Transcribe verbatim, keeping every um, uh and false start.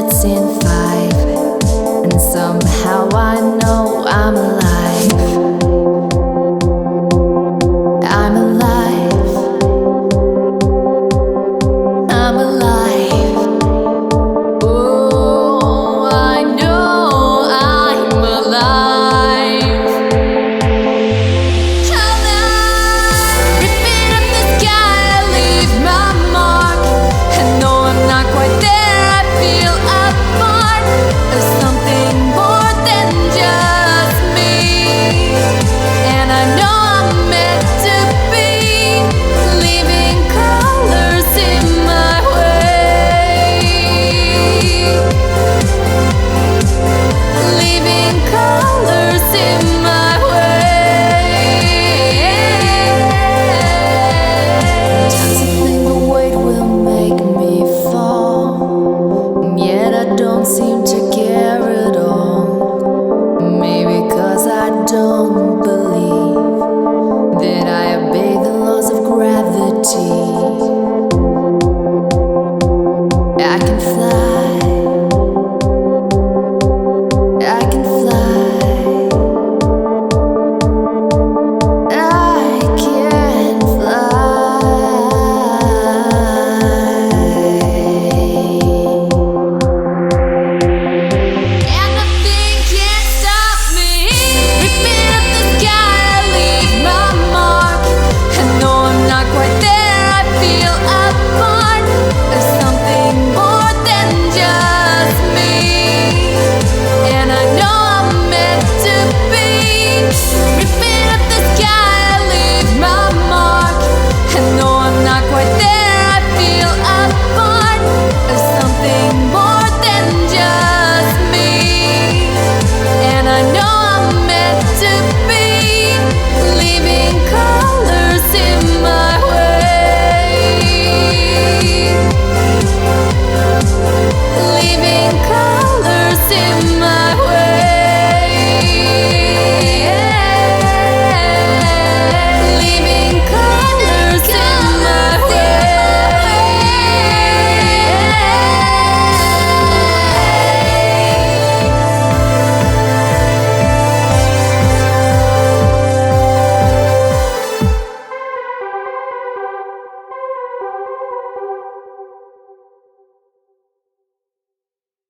minutes in five, and somehow I know I'm alive. I'm alive. I'm alive. Oh, I know I'm alive. Alive. Ripping up the sky, I leave my mark. I know I'm not quite there, I feel apart. There's something more than just me, and I know I'm meant to be, leaving colors in my way, leaving colors in my way. Does it think the weight will make me fall? And yet I don't seem to